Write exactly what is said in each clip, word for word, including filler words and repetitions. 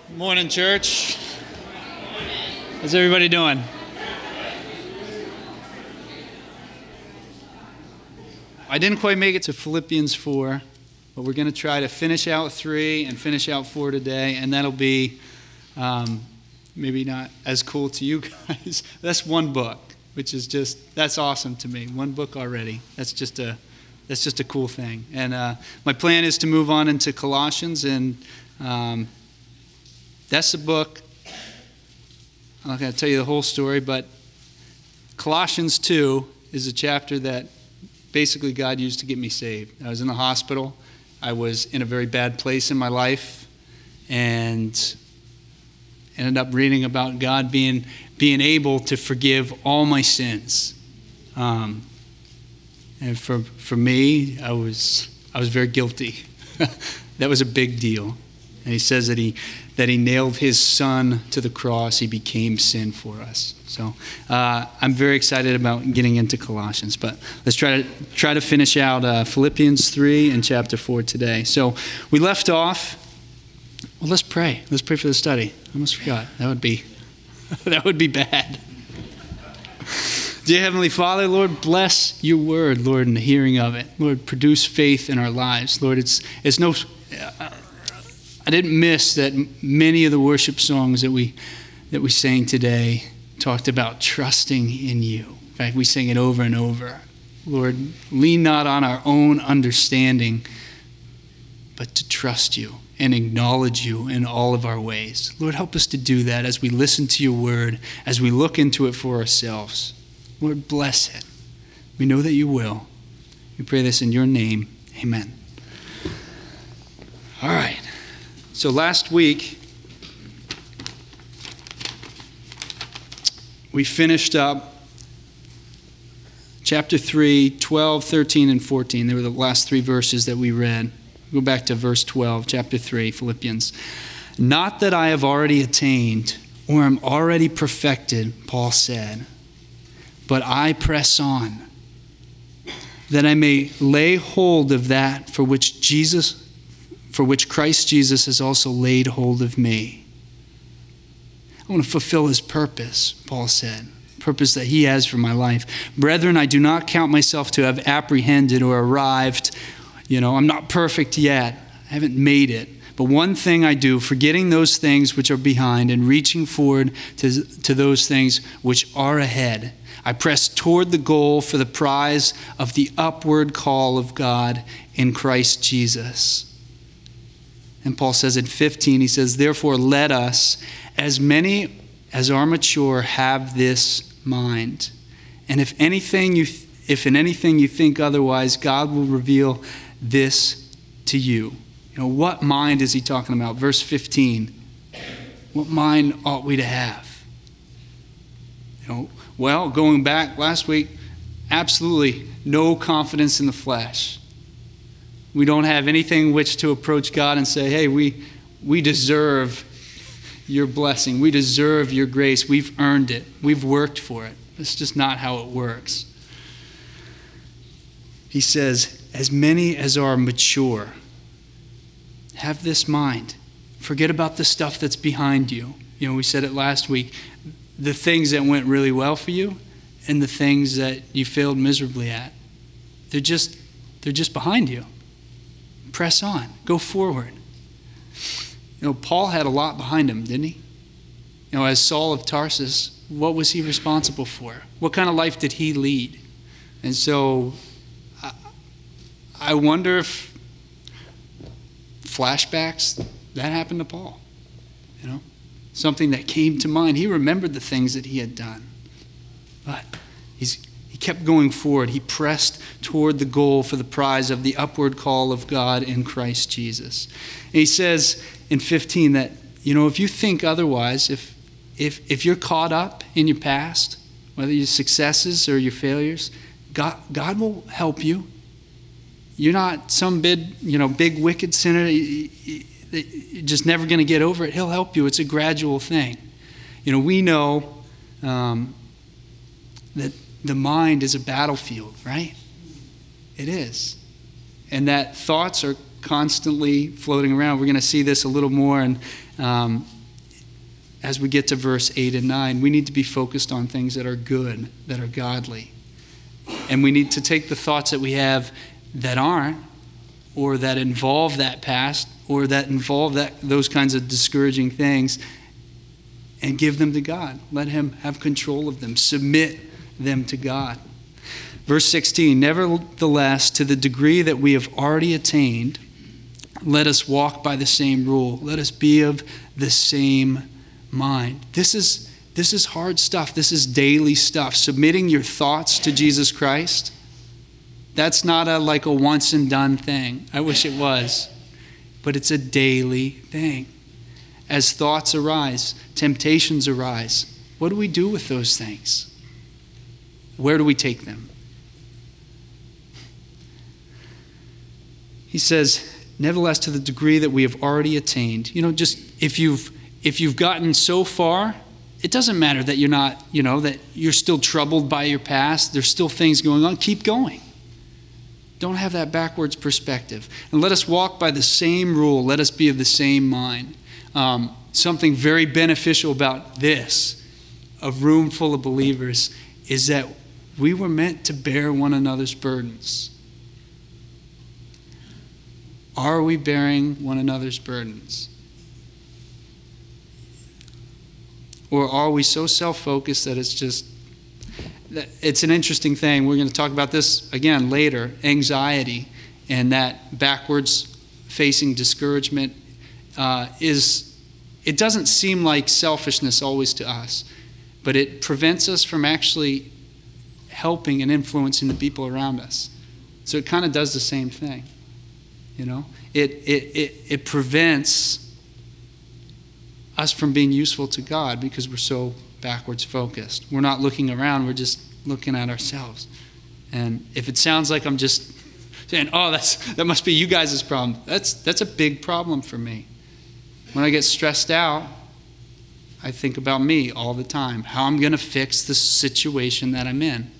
Morning, church. How's everybody doing? I didn't quite make it to Philippians four, but we're going to try to finish out three and finish out four today, and that'll be um, maybe not as cool to you guys. That's one book, which is just, that's awesome to me. One book already. That's just a, that's just a cool thing. And uh, my plan is to move on into Colossians, and um, that's the book. I'm not going to tell you the whole story, but Colossians two is a chapter that basically God used to get me saved. I was in the hospital. I was in a very bad place in my life, and ended up reading about God being being able to forgive all my sins. Um, and for for me, I was I was very guilty. That was a big deal. And he says that he that he nailed his son to the cross. He became sin for us. So uh, I'm very excited about getting into Colossians. But let's try to try to finish out uh, Philippians three and chapter four today. So we left off. Well, let's pray. Let's pray for the study. I almost forgot. That would be that would be bad. Dear Heavenly Father, Lord, bless your word, Lord, in the hearing of it. Lord, produce faith in our lives. Lord, it's it's no. Uh, I didn't miss that many of the worship songs that we that we sang today talked about trusting in you. In fact, we sing it over and over. Lord, lean not on our own understanding, but to trust you and acknowledge you in all of our ways. Lord, help us to do that as we listen to your word, as we look into it for ourselves. Lord, bless it. We know that you will. We pray this in your name. Amen. All right. So last week, we finished up chapter three, twelve, thirteen, and fourteen. They were the last three verses that we read. Go back to verse twelve, chapter three, Philippians. Not that I have already attained or am already perfected, Paul said, but I press on, that I may lay hold of that for which Jesus for which Christ Jesus has also laid hold of me. I want to fulfill his purpose, Paul said, purpose that he has for my life. Brethren, I do not count myself to have apprehended or arrived. You know, I'm not perfect yet. I haven't made it. But one thing I do, forgetting those things which are behind and reaching forward to, to those things which are ahead, I press toward the goal for the prize of the upward call of God in Christ Jesus. And Paul says in fifteen, he says, therefore let us, as many as are mature, have this mind. And if anything you, if in anything you think otherwise, God will reveal this to you. You know, what mind is he talking about? Verse fifteen. What mind ought we to have? You know, well, going back last week, absolutely no confidence in the flesh. We don't have anything which to approach God and say, hey, we we deserve your blessing. We deserve your grace. We've earned it. We've worked for it. That's just not how it works. He says, as many as are mature, have this mind. Forget about the stuff that's behind you. You know, we said it last week. The things that went really well for you and the things that you failed miserably at. They're just they're just behind you. Press on. Go forward. You know, Paul had a lot behind him, didn't he? You know, as Saul of Tarsus, what was he responsible for? What kind of life did he lead? And so I, I wonder if flashbacks, that happened to Paul. You know, something that came to mind. He remembered the things that he had done. But he's He kept going forward. He pressed toward the goal for the prize of the upward call of God in Christ Jesus. And he says in fifteen that, you know, if you think otherwise, if if if you're caught up in your past, whether your successes or your failures, God God will help you. You're not some big, you know, big wicked sinner. You're just never going to get over it. He'll help you. It's a gradual thing. You know, we know um, that the mind is a battlefield, right? It is. And that thoughts are constantly floating around. We're going to see this a little more in, um, as we get to verse eight and nine, we need to be focused on things that are good, that are godly. And we need to take the thoughts that we have that aren't, or that involve that past, or that involve that those kinds of discouraging things, and give them to God. Let him have control of them. Submit them to God. Verse sixteen, nevertheless, to the degree that we have already attained, let us walk by the same rule. Let us be of the same mind. This is, this is hard stuff. This is daily stuff. Submitting your thoughts to Jesus Christ, that's not a like a once and done thing. I wish it was. But it's a daily thing. As thoughts arise, temptations arise, what do we do with those things? Where do we take them? He says, nevertheless, to the degree that we have already attained. You know, just if you've if you've gotten so far, it doesn't matter that you're not, you know, that you're still troubled by your past. There's still things going on. Keep going. Don't have that backwards perspective. And let us walk by the same rule. Let us be of the same mind. Um, something very beneficial about this, a room full of believers, is that we were meant to bear one another's burdens. Are we bearing one another's burdens? Or are we so self-focused that it's just, it's an interesting thing. We're going to talk about this again later, anxiety, and that backwards facing discouragement uh, is, it doesn't seem like selfishness always to us, but it prevents us from actually helping and influencing the people around us. So it kind of does the same thing, you know? It, it, it, it prevents us from being useful to God because we're so backwards focused. We're not looking around, we're just looking at ourselves. And if it sounds like I'm just saying, oh, that's that must be you guys' problem, that's that's a big problem for me. When I get stressed out, I think about me all the time, how I'm going to fix the situation that I'm in.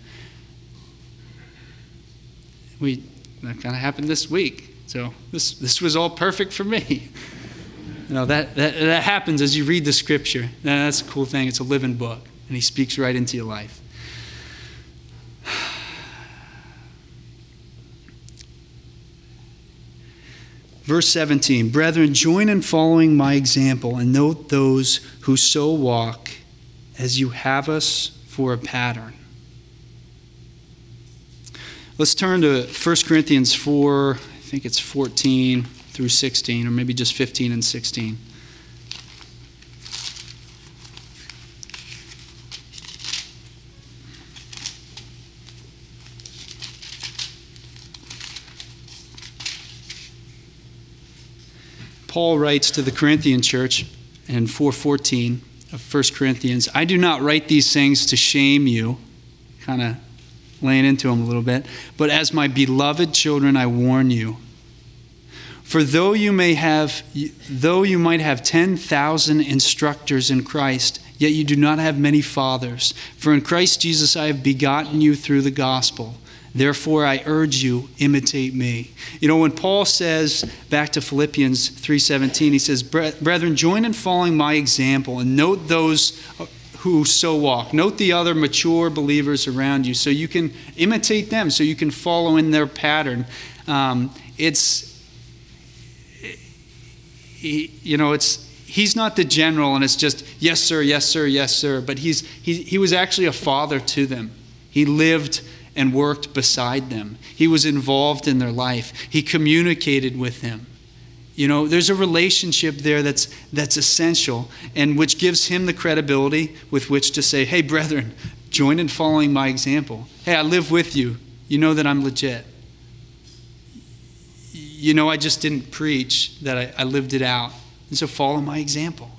We that kind of happened this week, so this this was all perfect for me. You know, that, that, that happens as you read the scripture. That's a cool thing. It's a living book, and he speaks right into your life. Verse seventeen, brethren, join in following my example and note those who so walk as you have us for a pattern. Let's turn to First Corinthians four, I think it's fourteen through sixteen, or maybe just fifteen and sixteen. Paul writes to the Corinthian church in four fourteen of First Corinthians, I do not write these things to shame you, kind of laying into them a little bit, but as my beloved children I warn you. For though you may have, though you might have ten thousand instructors in Christ, yet you do not have many fathers. For in Christ Jesus I have begotten you through the gospel. Therefore I urge you, imitate me. You know, when Paul says, back to Philippians three seventeen, he says, brethren, join in following my example and note those who so walk. Note the other mature believers around you so you can imitate them, so you can follow in their pattern. Um, it's He, you know, it's he's not the general and it's just, yes, sir, yes, sir, yes, sir. But he's he, he was actually a father to them. He lived and worked beside them. He was involved in their life. He communicated with them. You know, there's a relationship there that's that's essential and which gives him the credibility with which to say, hey, brethren, join in following my example. Hey, I live with you. You know that I'm legit. You know, I just didn't preach, that I, I lived it out. And so follow my example.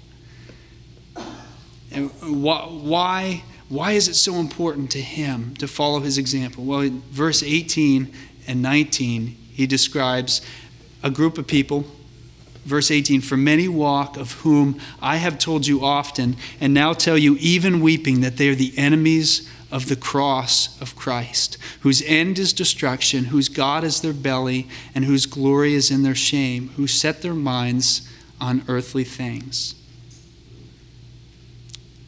And why, why, why is it so important to him to follow his example? Well, in verse eighteen and nineteen, he describes a group of people. Verse eighteen, for many walk, of whom I have told you often, and now tell you even weeping, that they are the enemies of the cross of Christ, whose end is destruction, whose God is their belly, and whose glory is in their shame, who set their minds on earthly things.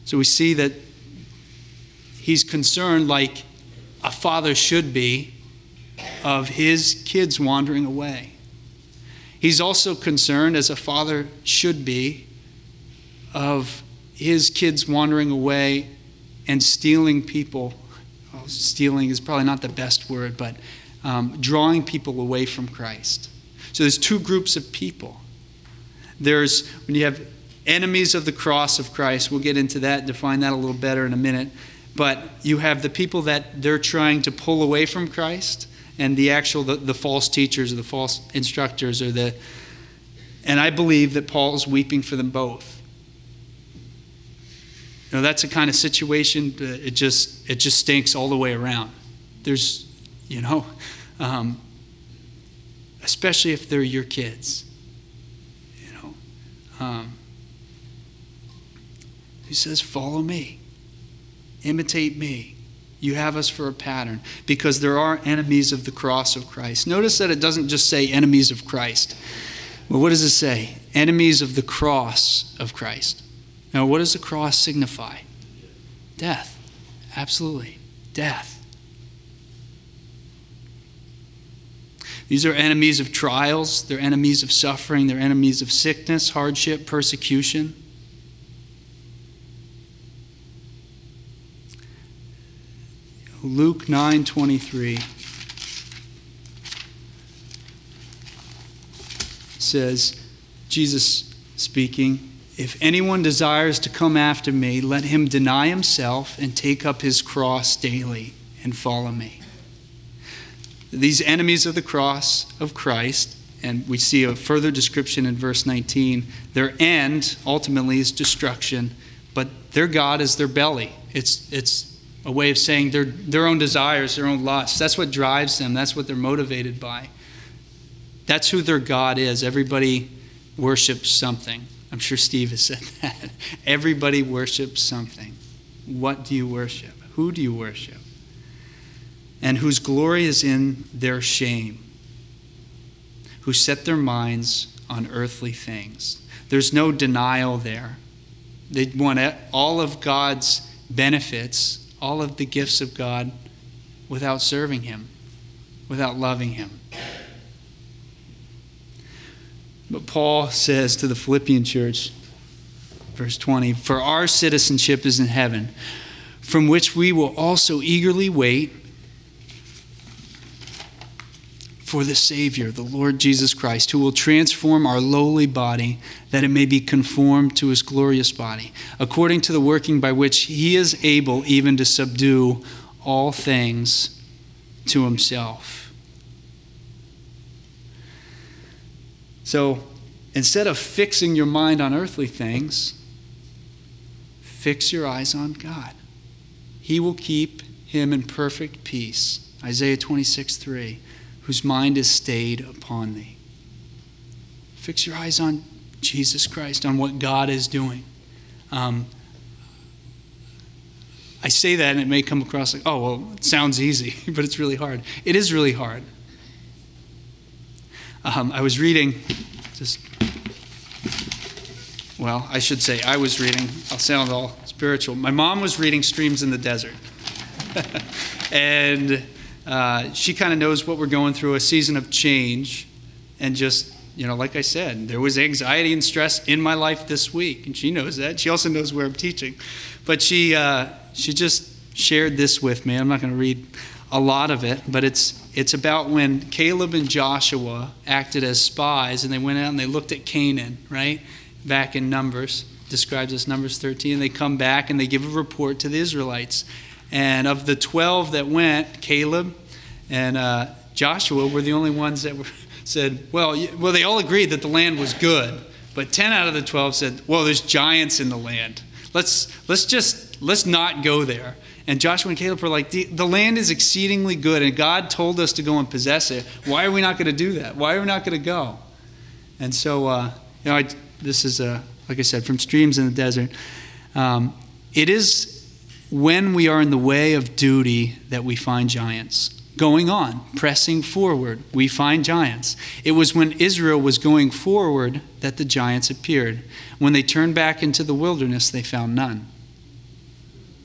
So we see that he's concerned, like a father should be, of his kids wandering away. He's also concerned, as a father should be, of his kids wandering away and stealing people. Well, stealing is probably not the best word, but um, drawing people away from Christ. So there's two groups of people. There's, when you have enemies of the cross of Christ, we'll get into that, define that a little better in a minute, but you have the people that they're trying to pull away from Christ, and the actual, the, the false teachers or the false instructors, or the, and I believe that Paul is weeping for them both. You know, that's a kind of situation, it just, it just stinks all the way around. There's, you know, um, especially if they're your kids, you know. Um, he says, follow me, imitate me. You have us for a pattern, because there are enemies of the cross of Christ. Notice that it doesn't just say enemies of Christ. Well, what does it say? Enemies of the cross of Christ. Now, what does the cross signify? Death. Absolutely. Death. These are enemies of trials. They're enemies of suffering. They're enemies of sickness, hardship, persecution. Luke nine twenty-three says, Jesus speaking, if anyone desires to come after me, let him deny himself and take up his cross daily and follow me. These enemies of the cross of Christ, and we see a further description in verse nineteen, their end ultimately is destruction, but their God is their belly. It's it's a way of saying their their own desires, their own lusts. That's what drives them. That's what they're motivated by. That's who their God is. Everybody worships something. I'm sure Steve has said that. Everybody worships something. What do you worship? Who do you worship? And whose glory is in their shame, who set their minds on earthly things. There's no denial there. They want all of God's benefits, all of the gifts of God, without serving him, without loving him. But Paul says to the Philippian church, verse twenty, for our citizenship is in heaven, from which we will also eagerly wait for the Savior, the Lord Jesus Christ, who will transform our lowly body that it may be conformed to his glorious body, according to the working by which he is able even to subdue all things to himself. So instead of fixing your mind on earthly things, fix your eyes on God. He will keep him in perfect peace. Isaiah twenty-six three. Whose mind is stayed upon thee. Fix your eyes on Jesus Christ, on what God is doing. Um, I say that and it may come across like, oh, well, it sounds easy, but it's really hard. It is really hard. Um, I was reading, just, well, I should say I was reading, I'll sound all spiritual. My mom was reading Streams in the Desert. and Uh, she kind of knows what we're going through, a season of change. And just, you know, like I said, there was anxiety and stress in my life this week. And she knows that. She also knows where I'm teaching. But she uh, she just shared this with me. I'm not going to read a lot of it. But it's it's about when Caleb and Joshua acted as spies. And they went out and they looked at Canaan, right? Back in Numbers. Describes as Numbers thirteen. They come back and they give a report to the Israelites. And of the twelve that went, Caleb and uh, Joshua were the only ones that were, said, well, well, they all agreed that the land was good. But ten out of the twelve said, well, there's giants in the land. Let's let's just, let's not go there. And Joshua and Caleb were like, the, the land is exceedingly good, and God told us to go and possess it. Why are we not going to do that? Why are we not going to go? And so, uh, you know, I, this is, uh, like I said, from Streams in the Desert. Um, it is when we are in the way of duty that we find giants. Going on, pressing forward, we find giants. It was when Israel was going forward that the giants appeared. When they turned back into the wilderness, they found none.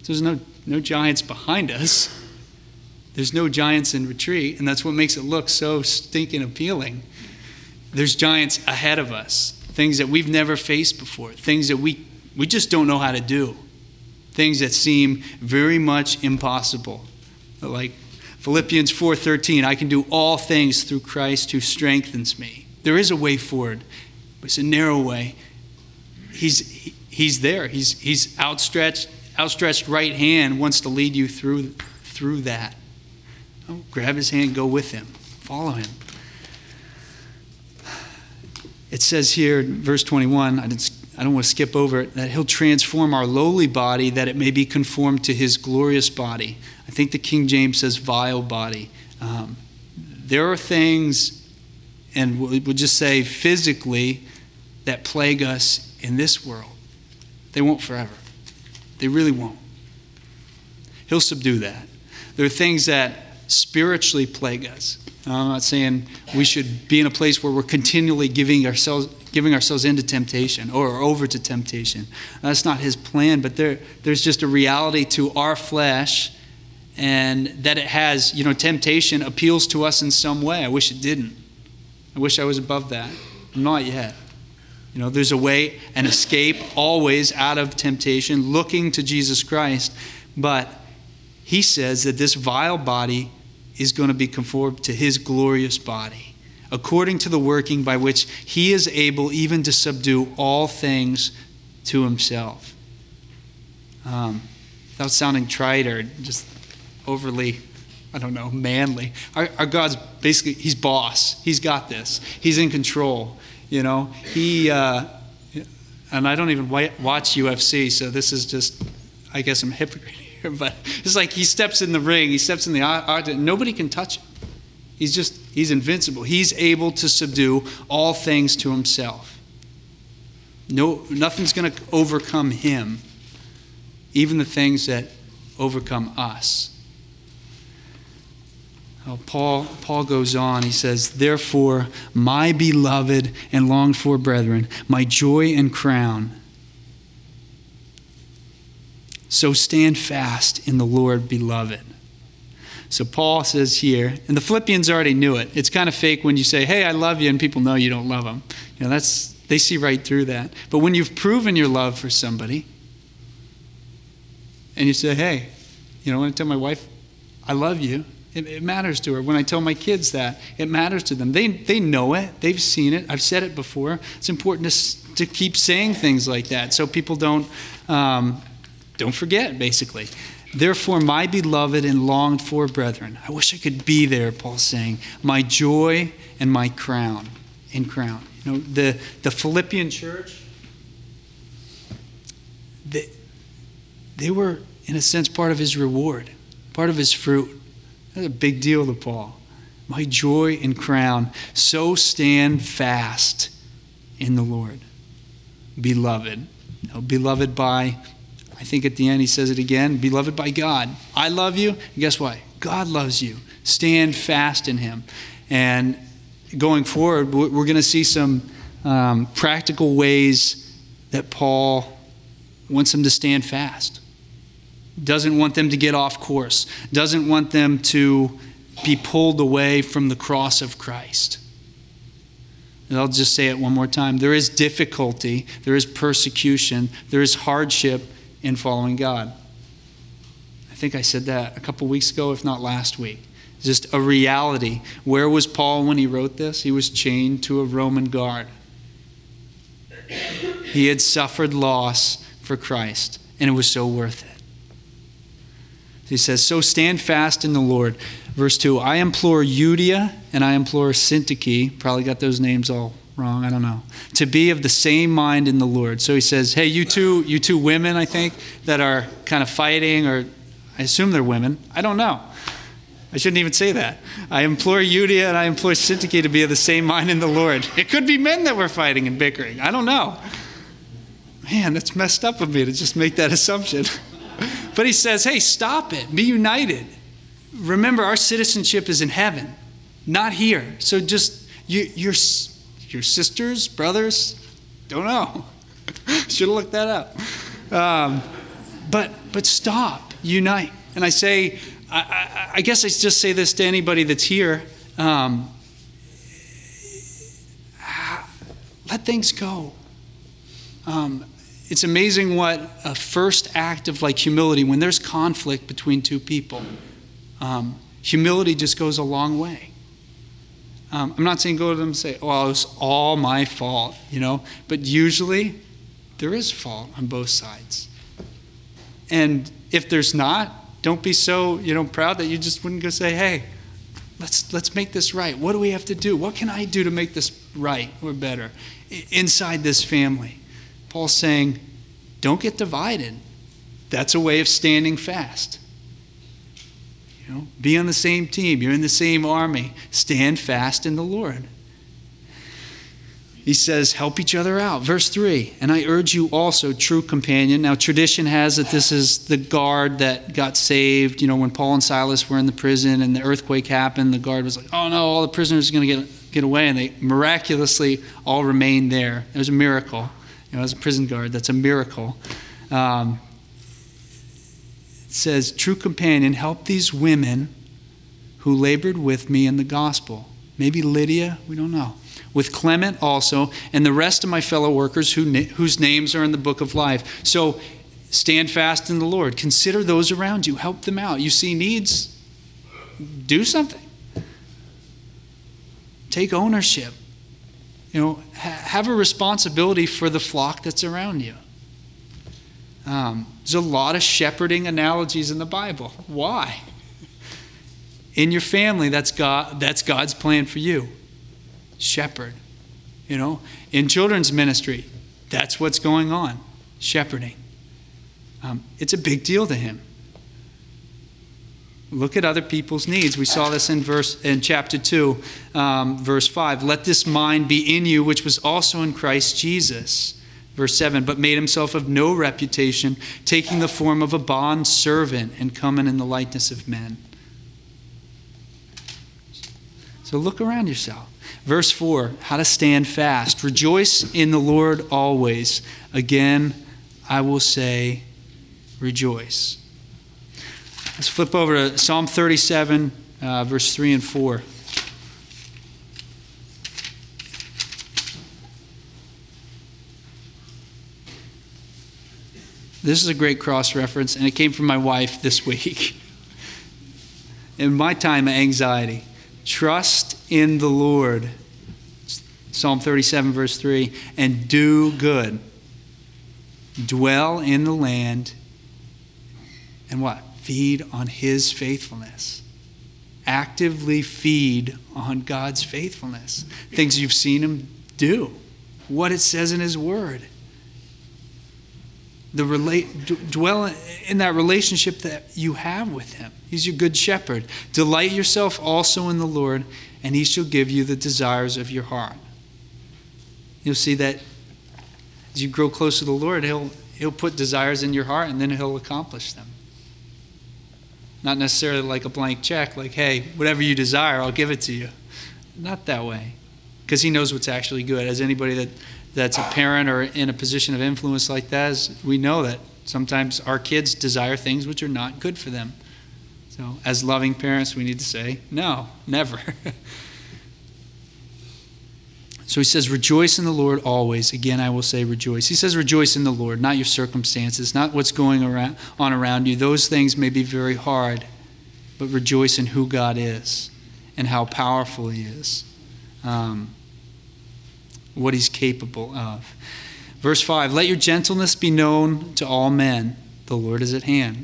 There's no, no giants behind us. There's no giants in retreat, and that's what makes it look so stinking appealing. There's giants ahead of us, things that we've never faced before, things that we, we just don't know how to do, things that seem very much impossible. Like Philippians four thirteen, I can do all things through Christ who strengthens me. There is a way forward, but it's a narrow way. He's, he, he's there. He's, he's outstretched, outstretched right hand wants to lead you through, through that. Oh, grab his hand, go with him, follow him. It says here, verse twenty-one, I, didn't, I don't want to skip over it, that he'll transform our lowly body that it may be conformed to his glorious body. I think the King James says vile body. Um, there are things, and we'll, we'll just say physically, that plague us in this world. They won't forever. They really won't. He'll subdue that. There are things that spiritually plague us. I'm not saying we should be in a place where we're continually giving ourselves giving ourselves into temptation or over to temptation. That's not his plan, but there there's just a reality to our flesh, and that it has, you know, temptation appeals to us in some way. I wish it didn't. I wish I was above that. I'm not yet. You know, there's a way, an escape always out of temptation, looking to Jesus Christ. But he says that this vile body is going to be conformed to his glorious body, according to the working by which he is able even to subdue all things to himself. Um, without sounding trite or just overly, I don't know, manly, our, our God's basically, he's boss. He's got this. He's in control. You know, he, uh, and I don't even watch U F C, so this is just, I guess I'm a hypocrite here, but it's like he steps in the ring, he steps in the octagon, nobody can touch him. He's just, he's invincible. He's able to subdue all things to himself. No, nothing's going to overcome him, even the things that overcome us. Oh, Paul, Paul goes on, he says, therefore, my beloved and longed for brethren, my joy and crown, so stand fast in the Lord, beloved. So Paul says here, and the Philippians already knew it. It's kind of fake when you say, hey, I love you, and people know you don't love them. You know, that's, they see right through that. But when you've proven your love for somebody, and you say, hey, you know, when I tell my wife, I love you, it, it matters to her. When I tell my kids that, it matters to them. They they know it. They've seen it. I've said it before. It's important to, to keep saying things like that so people don't, um, don't forget, basically. Therefore, my beloved and longed for brethren. I wish I could be there, Paul's saying. My joy and my crown. And crown. You know, the, the Philippian church, they, they were, in a sense, part of his reward, part of his fruit. That's a big deal to Paul. My joy and crown. So stand fast in the Lord. Beloved. You know, beloved by, I think at the end he says it again, beloved by God. I love you. And guess what? God loves you. Stand fast in him. And going forward, we're going to see some um, practical ways that Paul wants them to stand fast. Doesn't want them to get off course. Doesn't want them to be pulled away from the cross of Christ. And I'll just say it one more time. There is difficulty. There is persecution. There is hardship in following God. I think I said that a couple weeks ago, if not last week. Just a reality. Where was Paul when he wrote this? He was chained to a Roman guard. He had suffered loss for Christ, and it was so worth it. He says, so stand fast in the Lord. Verse two, I implore Euodia and I implore Syntyche, probably got those names all wrong, I don't know, to be of the same mind in the Lord. So he says, hey, you two, you two women, I think, that are kind of fighting, or I assume they're women. I don't know. I shouldn't even say that. I implore Euodia and I implore Syntyche to be of the same mind in the Lord. It could be men that were fighting and bickering. I don't know. Man, that's messed up of me to just make that assumption. But he says, hey, stop it. Be united. Remember, our citizenship is in heaven, not here. So just, you, your, your sisters, brothers, don't know. Should have looked that up. Um, but but stop, unite. And I say, I, I, I guess I just say this to anybody that's here. Um, let things go. Um, it's amazing what a first act of like humility, when there's conflict between two people, um, humility just goes a long way. Um, I'm not saying go to them and say, oh, it was all my fault, you know, but usually there is fault on both sides. And if there's not, don't be so, you know, proud that you just wouldn't go say, hey, let's let's make this right. What do we have to do? What can I do to make this right or better inside this family? Paul's saying, don't get divided. That's a way of standing fast. You know, be on the same team. You're in the same army. Stand fast in the Lord. He says, help each other out. Verse three, and I urge you also, true companion. Now, tradition has that this is the guard that got saved. You know, when Paul and Silas were in the prison and the earthquake happened, the guard was like, oh no, all the prisoners are going to get, get away. And they miraculously all remained there. It was a miracle. You know, as a prison guard, that's a miracle. Um, it says, true companion, help these women who labored with me in the gospel. Maybe Lydia, we don't know. With Clement also, and the rest of my fellow workers who, whose names are in the book of life. So stand fast in the Lord. Consider those around you. Help them out. You see needs, do something. Take ownership. You know, ha- have a responsibility for the flock that's around you. Um, there's a lot of shepherding analogies in the Bible. Why? In your family, that's God, that's God's plan for you. Shepherd. You know, in children's ministry, that's what's going on. Shepherding. Um, it's a big deal to him. Look at other people's needs. We saw this in verse in chapter two, um, verse five. Let this mind be in you, which was also in Christ Jesus. Verse seven, but made himself of no reputation, taking the form of a bond servant and coming in the likeness of men. So look around yourself. Verse four, how to stand fast. Rejoice in the Lord always. Again, I will say, rejoice. Let's flip over to Psalm thirty-seven, uh, verse three and four. This is a great cross reference, and it came from my wife this week. In my time of anxiety, trust in the Lord, Psalm thirty-seven, verse three, and do good. Dwell in the land, and what? Feed on his faithfulness. Actively feed on God's faithfulness. Things you've seen him do. What it says in his word. The relate, d- dwell in that relationship that you have with him. He's your good shepherd. Delight yourself also in the Lord, and he shall give you the desires of your heart. You'll see that as you grow closer to the Lord, he'll, he'll put desires in your heart, and then he'll accomplish them. Not necessarily like a blank check, like, hey, whatever you desire, I'll give it to you. Not that way. Because he knows what's actually good. As anybody that, that's a parent or in a position of influence like that, is, we know that sometimes our kids desire things which are not good for them. So as loving parents, we need to say, no, never. So he says, rejoice in the Lord always. Again, I will say rejoice. He says rejoice in the Lord, not your circumstances, not what's going around, on around you. Those things may be very hard, but rejoice in who God is and how powerful he is, um, what he's capable of. Verse five, let your gentleness be known to all men. The Lord is at hand.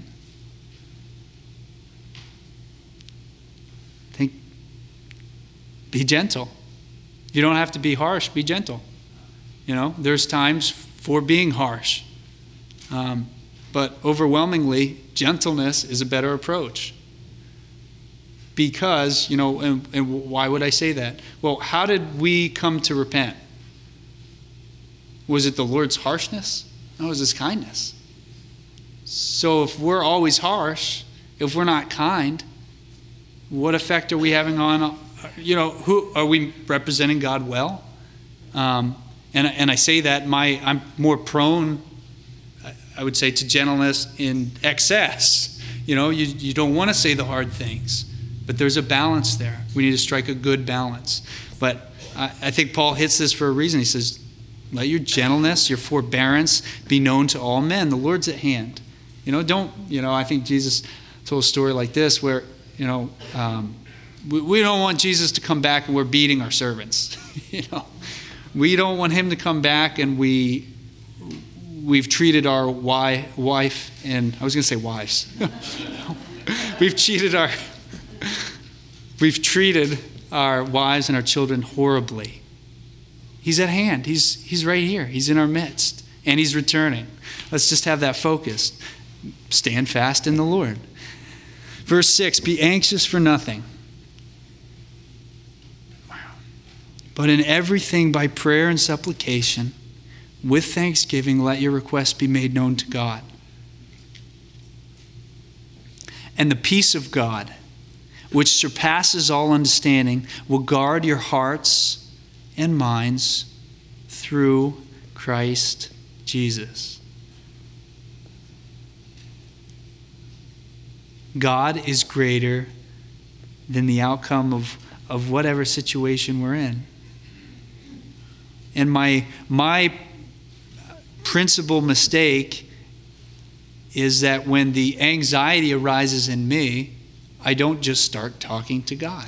Think, be gentle. You don't have to be harsh, be gentle. You know, there's times for being harsh. Um, but overwhelmingly, gentleness is a better approach. Because, you know, and, and why would I say that? Well, how did we come to repent? Was it the Lord's harshness? No, it was his kindness. So if we're always harsh, if we're not kind, what effect are we having on, you know, who are we representing God well? Um, and and I say that my I'm more prone. I would say, to gentleness in excess. You know, you, you don't want to say the hard things, but there's a balance there. We need to strike a good balance. But I, I think Paul hits this for a reason. He says, let your gentleness, your forbearance be known to all men. The Lord's at hand. You know, don't, you know, I think Jesus told a story like this where, you know, um, we, we don't want Jesus to come back and we're beating our servants. You know, we don't want him to come back and we, we've treated our wi- wife and, I was going to say wives. We've cheated our, we've treated our wives and our children horribly. He's at hand. He's, he's right here. He's in our midst. And he's returning. Let's just have that focus. Stand fast in the Lord. Verse six, be anxious for nothing. Wow. But in everything by prayer and supplication, with thanksgiving, let your requests be made known to God. And the peace of God, which surpasses all understanding, will guard your hearts and minds through Christ Jesus. God is greater than the outcome of, of whatever situation we're in. And my, my principal mistake is that when the anxiety arises in me, I don't just start talking to God.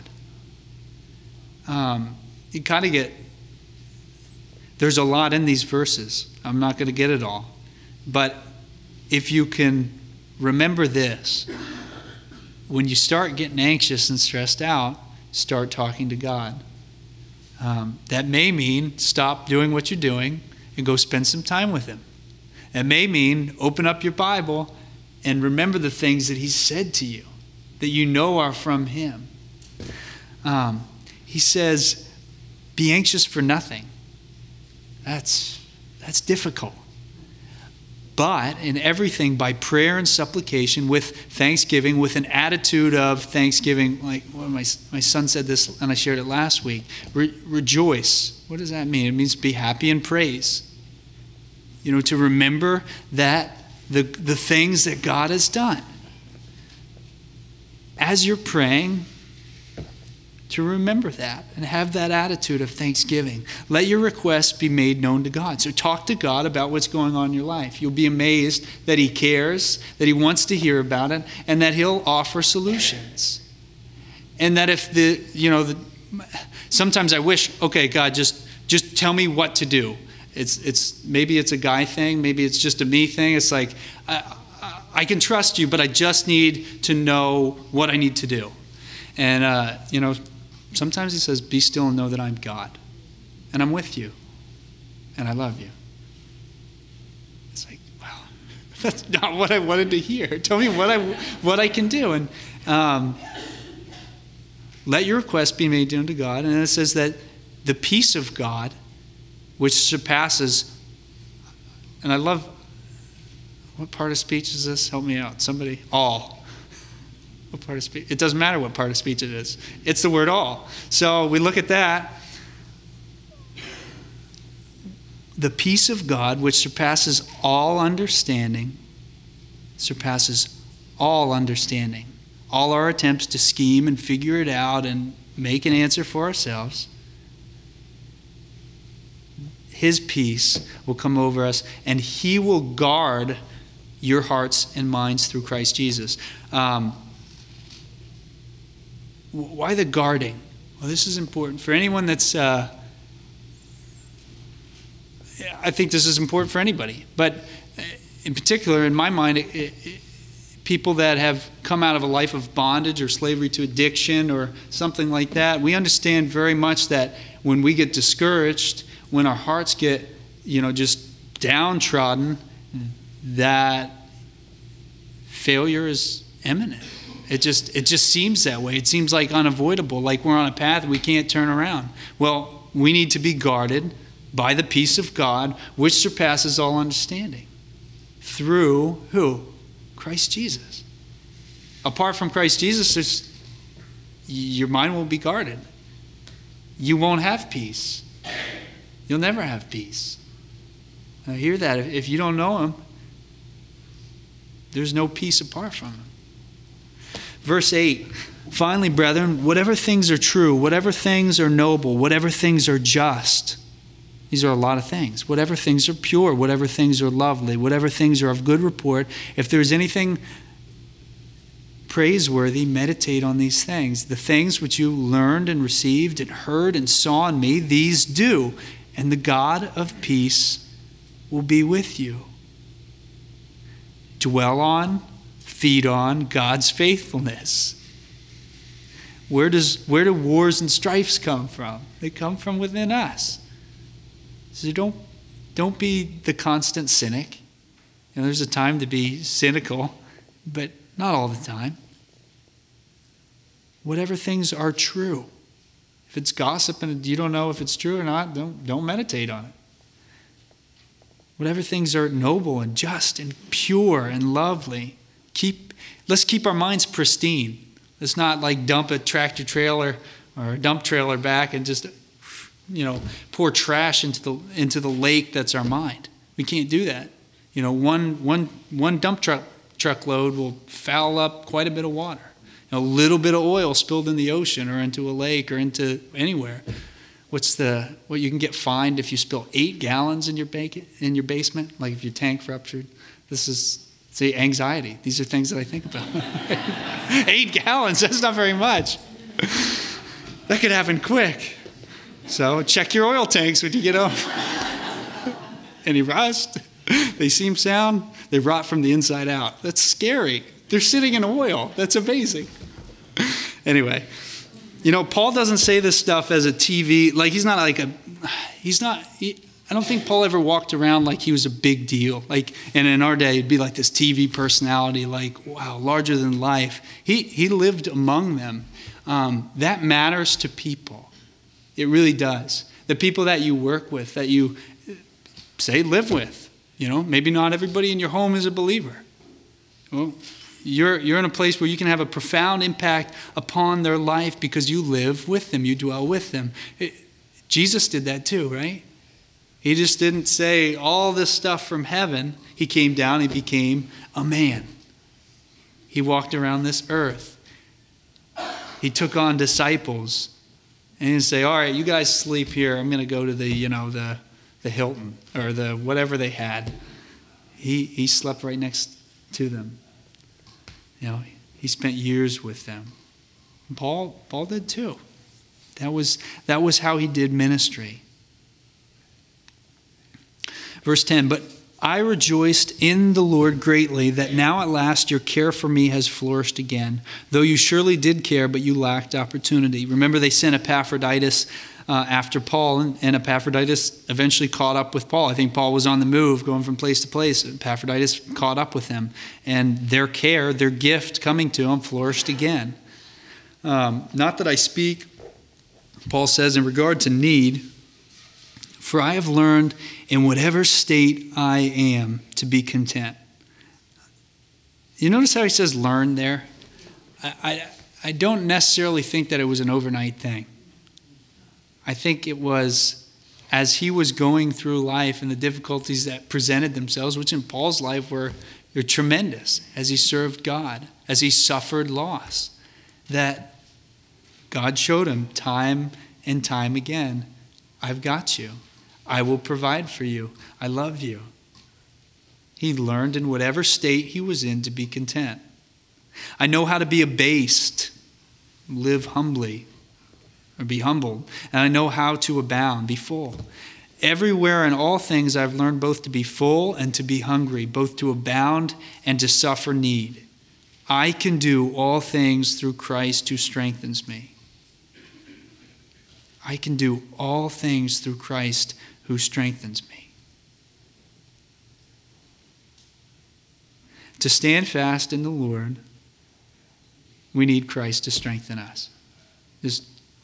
Um, you kind of get, there's a lot in these verses. I'm not going to get it all. But if you can remember this, when you start getting anxious and stressed out, start talking to God. Um, that may mean stop doing what you're doing and go spend some time with him. It may mean open up your Bible and remember the things that he said to you that you know are from him. Um, he says, be anxious for nothing. That's, that's difficult. But in everything, by prayer and supplication, with thanksgiving, with an attitude of thanksgiving, like well, my, my son said this, and I shared it last week, Re- rejoice. What does that mean? It means be happy and praise. You know, to remember that the, the things that God has done. As you're praying, to remember that and have that attitude of thanksgiving. Let your requests be made known to God. So talk to God about what's going on in your life. You'll be amazed that he cares, that he wants to hear about it, and that he'll offer solutions. And that if the, you know, the, sometimes I wish, okay, God, just just tell me what to do. It's it's maybe it's a guy thing, maybe it's just a me thing. It's like, I, I can trust you, but I just need to know what I need to do. And, uh, you know, sometimes he says, be still and know that I'm God. And I'm with you. And I love you. It's like, wow, that's not what I wanted to hear. Tell me what I, what I can do. And um, let your request be made known to God. And it says that the peace of God, which surpasses, and I love, what part of speech is this? Help me out. Somebody, all. What part of speech? It doesn't matter what part of speech it is. It's the word all. So we look at that. The peace of God, which surpasses all understanding, surpasses all understanding. All our attempts to scheme and figure it out and make an answer for ourselves. His peace will come over us, and he will guard your hearts and minds through Christ Jesus. Um, Why the guarding? Well, this is important. For anyone that's, uh, I think this is important for anybody. But in particular, in my mind, it, it, it, people that have come out of a life of bondage or slavery to addiction or something like that, we understand very much that when we get discouraged, when our hearts get, you know, just downtrodden, that failure is imminent. It just it just seems that way. It seems like unavoidable, like we're on a path we can't turn around. Well, we need to be guarded by the peace of God, which surpasses all understanding. Through who? Christ Jesus. Apart from Christ Jesus, there's, your mind will be guarded. You won't have peace. You'll never have peace. Now hear that. If you don't know him, There's no peace apart from him. Verse eight, finally, brethren, whatever things are true, whatever things are noble, whatever things are just, these are a lot of things. Whatever things are pure, whatever things are lovely, whatever things are of good report, if there's anything praiseworthy, meditate on these things. The things which you learned and received and heard and saw in me, these do, and the God of peace will be with you. Dwell on, feed on God's faithfulness. Where does where do wars and strifes come from? They come from within us. So don't don't be the constant cynic. You know, there's a time to be cynical, but not all the time. Whatever things are true. If it's gossip and you don't know if it's true or not, don't don't meditate on it. Whatever things are noble and just and pure and lovely, keep let's keep our minds pristine. Let's not like dump a tractor trailer or a dump trailer back and just, you know, pour trash into the into the lake that's our mind. We can't do that. You know, one one one dump truck truckload will foul up quite a bit of water. A little bit of oil spilled in the ocean or into a lake or into anywhere. What's the what you can get fined if you spill eight gallons in your ba- in your basement? Like if your tank ruptured. This is see anxiety. These are things that I think about. Eight gallons. That's not very much. That could happen quick. So check your oil tanks when you get home. Any rust? They seem sound. They rot from the inside out. That's scary. They're sitting in oil. That's amazing. Anyway, you know, Paul doesn't say this stuff as a T V, like he's not like a, he's not, he, I don't think Paul ever walked around like he was a big deal. Like, and in our day, it'd be like this T V personality, like, wow, larger than life. He, he lived among them. Um, that matters to people. It really does. The people that you work with, that you say live with, you know, maybe not everybody in your home is a believer. Well, You're, you're in a place where you can have a profound impact upon their life because you live with them, you dwell with them. It, Jesus did that too, right? He just didn't say all this stuff from heaven. He came down, he became a man. He walked around this earth. He took on disciples and he'd say, all right, you guys sleep here. I'm going to go to the, you know, the, the Hilton or the whatever they had. He, he slept right next to them. You know, he spent years with them. Paul, Paul did too. That was, that was how he did ministry. Verse ten, but I rejoiced in the Lord greatly that now at last your care for me has flourished again, though you surely did care, but you lacked opportunity. Remember, they sent Epaphroditus Uh, after Paul, and, and Epaphroditus eventually caught up with Paul. I think Paul was on the move, going from place to place. Epaphroditus caught up with him, and their care, their gift coming to him flourished again. Um, not that I speak, Paul says, in regard to need, for I have learned in whatever state I am to be content. You notice how he says learn there? I, I, I don't necessarily think that it was an overnight thing. I think it was as he was going through life and the difficulties that presented themselves, which in Paul's life were, were tremendous, as he served God, as he suffered loss, that God showed him time and time again, I've got you. I will provide for you. I love you. He learned in whatever state he was in to be content. I know how to be abased, live humbly, or be humbled, and I know how to abound, be full. Everywhere in all things I've learned both to be full and to be hungry, both to abound and to suffer need. I can do all things through Christ who strengthens me. I can do all things through Christ who strengthens me. To stand fast in the Lord, we need Christ to strengthen us. Just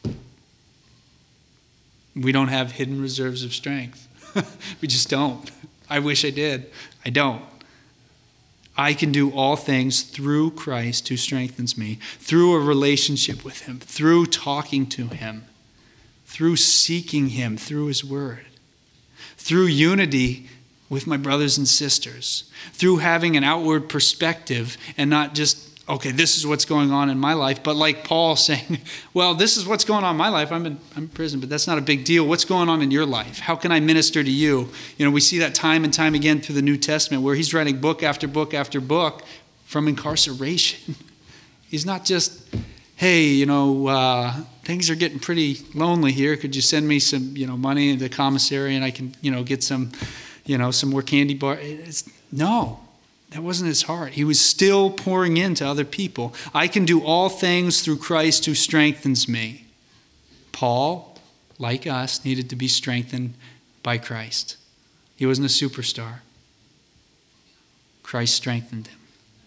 We don't have hidden reserves of strength. We just don't. I wish I did. I don't. I can do all things through Christ who strengthens me, through a relationship with him, through talking to him, through seeking him, through his word, through unity with my brothers and sisters, through having an outward perspective and not just, okay, this is what's going on in my life, but like Paul saying, well, this is what's going on in my life. I'm in, I'm in prison, but that's not a big deal. What's going on in your life? How can I minister to you? You know, we see that time and time again through the New Testament where he's writing book after book after book from incarceration. He's not just, hey, you know, uh, things are getting pretty lonely here. Could you send me some, you know, money in the commissary and I can, you know, get some, you know, some more candy bar? It's, no. That wasn't his heart. He was still pouring into other people. I can do all things through Christ who strengthens me. Paul, like us, needed to be strengthened by Christ. He wasn't a superstar. Christ strengthened him.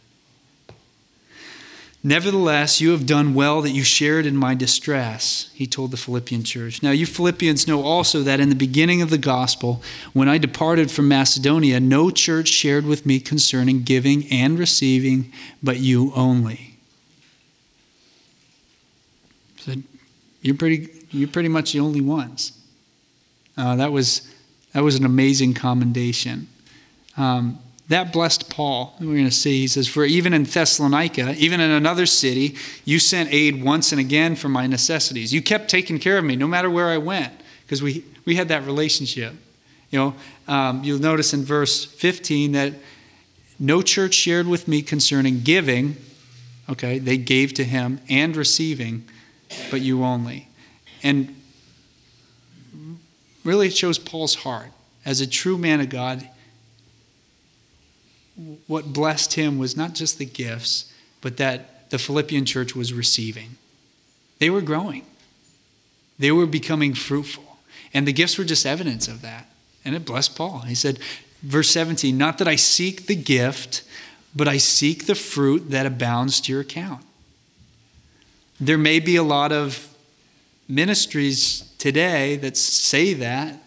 Nevertheless, you have done well that you shared in my distress, he told the Philippian church. Now, you Philippians know also that in the beginning of the gospel, when I departed from Macedonia, no church shared with me concerning giving and receiving, but you only. So you're pretty, you're pretty much the only ones. Uh, that was that was an amazing commendation. Um, That blessed Paul. We're going to see, he says, for even in Thessalonica, even in another city, you sent aid once and again for my necessities. You kept taking care of me no matter where I went, because we, we had that relationship. You know, um, you'll notice in verse fifteen that no church shared with me concerning giving. Okay, they gave to him, and receiving, but you only. And really it shows Paul's heart. As a true man of God, what blessed him was not just the gifts, but that the Philippian church was receiving. They were growing. They were becoming fruitful. And the gifts were just evidence of that. And it blessed Paul. He said, verse seventeen, not that I seek the gift, but I seek the fruit that abounds to your account. There may be a lot of ministries today that say that,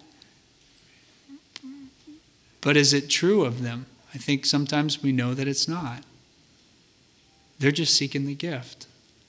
but is it true of them? I think sometimes we know that it's not. They're just seeking the gift.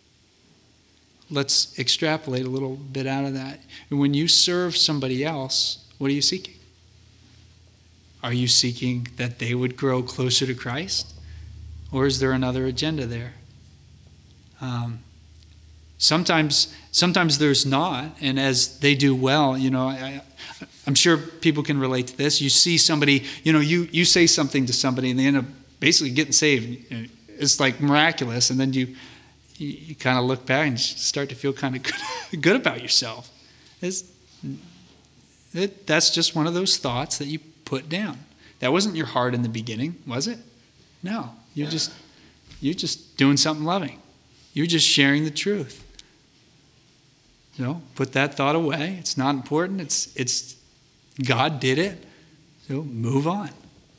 Let's extrapolate a little bit out of that. And when you serve somebody else, what are you seeking? Are you seeking that they would grow closer to Christ? Or is there another agenda there? Um, sometimes, sometimes there's not, and as they do well, you know, I, I'm sure people can relate to this. You see somebody, you know, you, you say something to somebody and they end up basically getting saved. It's like miraculous. And then you you, you kind of look back and start to feel kind of good, good about yourself. It's, it, that's just one of those thoughts that you put down. That wasn't your heart in the beginning, was it? No. You're just, you're just doing something loving. You're just sharing the truth. You know, put that thought away. It's not important. It's it's God did it. So move on.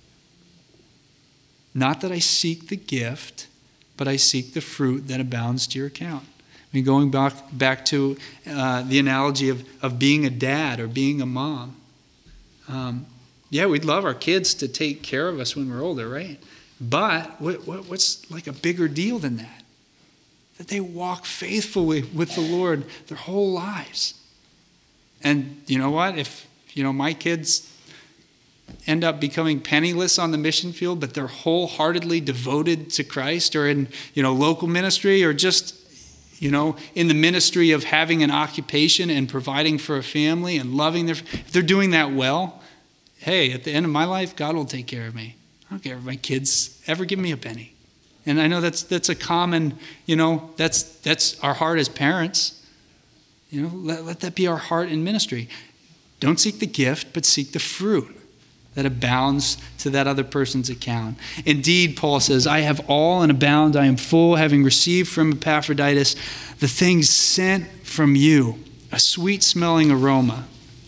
Not that I seek the gift, but I seek the fruit that abounds to your account. I mean, going back back to uh, the analogy of, of being a dad or being a mom. Um, yeah, we'd love our kids to take care of us when we're older, right? But what, what, what's like a bigger deal than that? That they walk faithfully with the Lord their whole lives. And you know what? If, you know, my kids end up becoming penniless on the mission field, but they're wholeheartedly devoted to Christ, or in, you know, local ministry, or just, you know, in the ministry of having an occupation and providing for a family and loving their, if they're doing that well, hey, at the end of my life, God will take care of me. I don't care if my kids ever give me a penny. And I know that's that's a common, you know, that's that's our heart as parents. You know, let, let that be our heart in ministry. Don't seek the gift, but seek the fruit that abounds to that other person's account. Indeed, Paul says, I have all and abound. I am full, having received from Epaphroditus the things sent from you, a sweet-smelling aroma.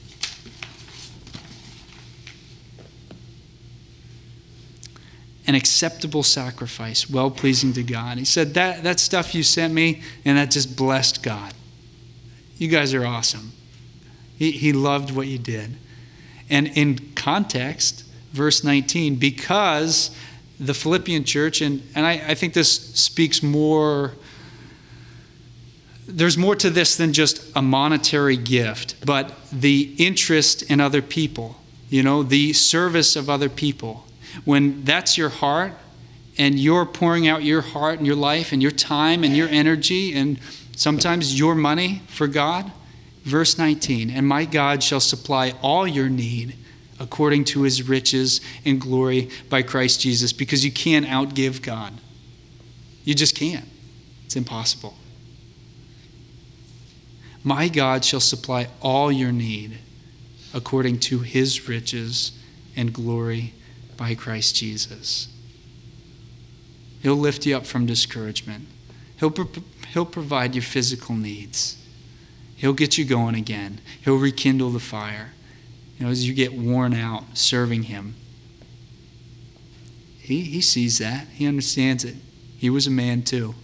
An acceptable sacrifice, well-pleasing to God. He said, that, that stuff you sent me, and that just blessed God. You guys are awesome. He, he loved what you did. And in context, verse nineteen, because the Philippian church, and, and I, I think this speaks more, there's more to this than just a monetary gift, but the interest in other people. you know, the service of other people. When that's your heart and you're pouring out your heart and your life and your time and your energy and sometimes your money for God, verse nineteen, and my God shall supply all your need according to his riches and glory by Christ Jesus, because you can't outgive God. You just can't. It's impossible. My God shall supply all your need according to his riches and glory by Christ Jesus. He'll lift you up from discouragement. He'll, pro- he'll provide your physical needs. He'll get you going again. He'll rekindle the fire. You know, as you get worn out serving him. He, he sees that. He understands it. He was a man too.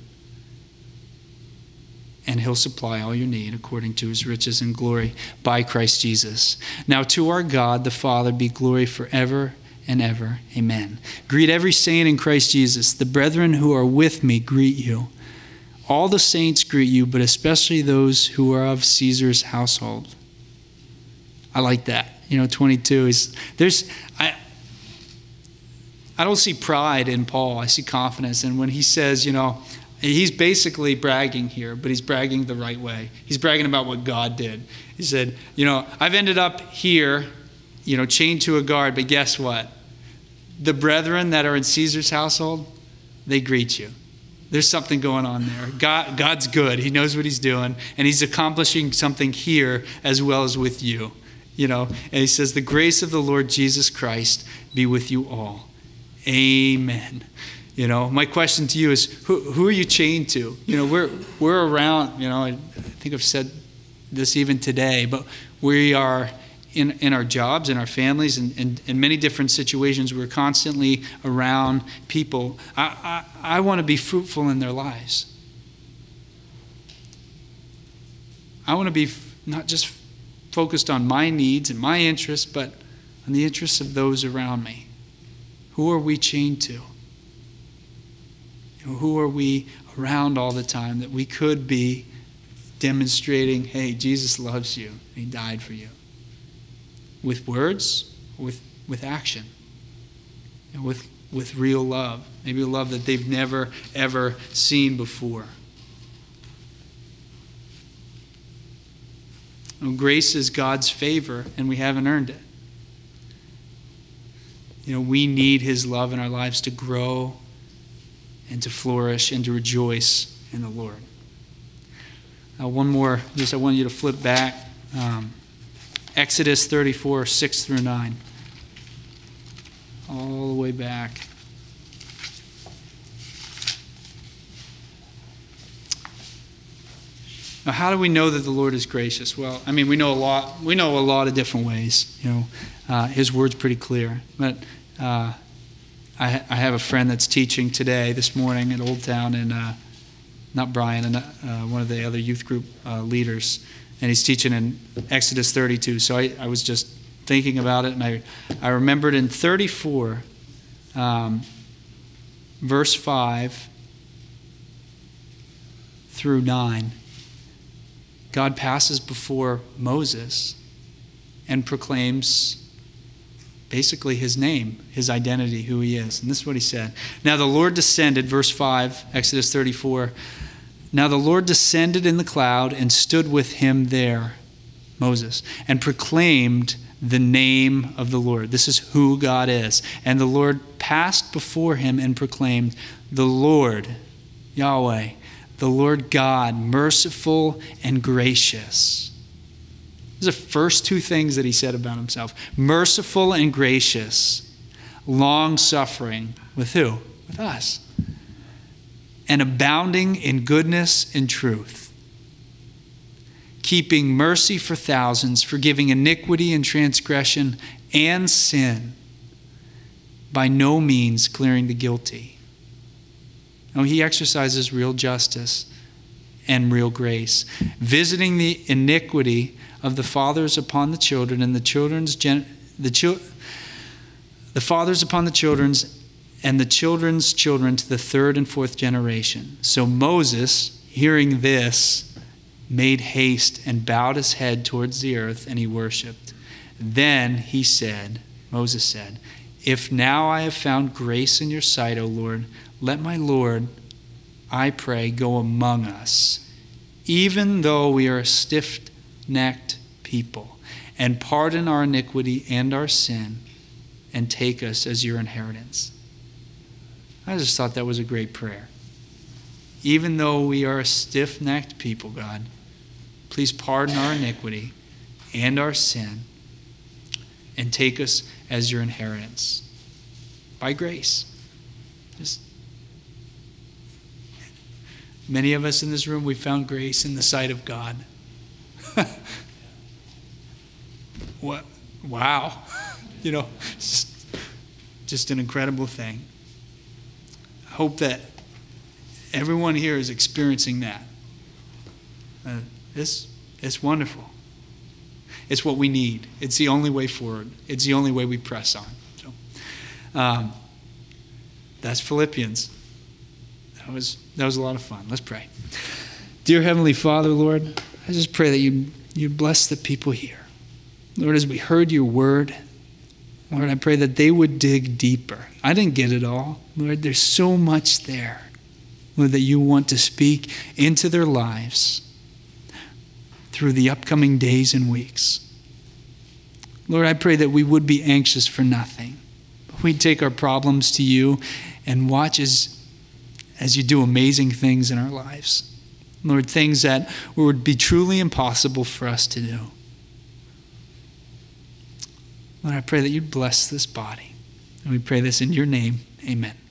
And he'll supply all your need according to his riches and glory by Christ Jesus. Now to our God the Father be glory forever and ever. Amen. Greet every saint in Christ Jesus. The brethren who are with me greet you. All the saints greet you, but especially those who are of Caesar's household. I like that. You know, twenty-two is there's I I don't see pride in Paul. I see confidence. And when he says, you know, he's basically bragging here, but he's bragging the right way. He's bragging about what God did. He said, you know, I've ended up here, you know, chained to a guard, but guess what? The brethren that are in Caesar's household, they greet you. There's something going on there. God, God's good. He knows what he's doing, and he's accomplishing something here as well as with you. You know, and he says, the grace of the Lord Jesus Christ be with you all. Amen. You know, my question to you is, who, who are you chained to? You know, we're we're around, you know, I think I've said this even today, but we are in, in our jobs, in our families, and in, in, in many different situations. We're constantly around people. I, I, I want to be fruitful in their lives. I want to be not just focused on my needs and my interests, but on the interests of those around me. Who are we chained to? You know, who are we around all the time that we could be demonstrating, hey, Jesus loves you, and he died for you? With words, with with action, and with with real love, maybe a love that they've never ever seen before. You know, grace is God's favor, and we haven't earned it. You know, we need his love in our lives to grow and to flourish and to rejoice in the Lord. Now, one more, just I want you to flip back. Um, Exodus thirty-four, six through nine. All the way back. Now, how do we know that the Lord is gracious? Well, I mean, we know a lot. We know a lot of different ways. You know, uh, his word's pretty clear. But uh, I, I have a friend that's teaching today, this morning at Old Town, and uh, not Brian, and uh, one of the other youth group uh, leaders, and he's teaching in Exodus thirty-two. So I, I was just thinking about it, and I I remembered in thirty-four, um, verse five through nine. God passes before Moses and proclaims basically his name, his identity, who he is. And this is what he said. Now the Lord descended, verse five, Exodus thirty-four. Now the Lord descended in the cloud and stood with him there, Moses, and proclaimed the name of the Lord. This is who God is. And the Lord passed before him and proclaimed, the Lord, Yahweh, the Lord God, merciful and gracious. These are the first two things that he said about himself. Merciful and gracious. Long-suffering. With who? With us. And abounding in goodness and truth. Keeping mercy for thousands, forgiving iniquity and transgression and sin. By no means clearing the guilty. No, he exercises real justice and real grace, visiting the iniquity of the fathers upon the children and the children's gen- the chil- the fathers upon the children's and the children's children to the third and fourth generation. So Moses, hearing this, made haste and bowed his head towards the earth, and he worshipped. Then he said, Moses said, if now I have found grace in your sight, O Lord, let my Lord, I pray, go among us, even though we are a stiff-necked people, and pardon our iniquity and our sin, and take us as your inheritance. I just thought that was a great prayer. Even though we are a stiff-necked people, God, please pardon our iniquity and our sin, and take us as your inheritance by grace. Just many of us in this room, we found grace in the sight of God. What? Wow. You know, just, just an incredible thing. I hope that everyone here is experiencing that. Uh, it's, it's wonderful. It's what we need. It's the only way forward. It's the only way we press on. So, um, that's Philippians. That was that was a lot of fun. Let's pray. Dear Heavenly Father, Lord, I just pray that you you bless the people here. Lord, as we heard your word, Lord, I pray that they would dig deeper. I didn't get it all. Lord, there's so much there, Lord, that you want to speak into their lives through the upcoming days and weeks. Lord, I pray that we would be anxious for nothing. We'd take our problems to you and watch as, as you do amazing things in our lives. Lord, things that would be truly impossible for us to do. Lord, I pray that you'd bless this body. And we pray this in your name. Amen.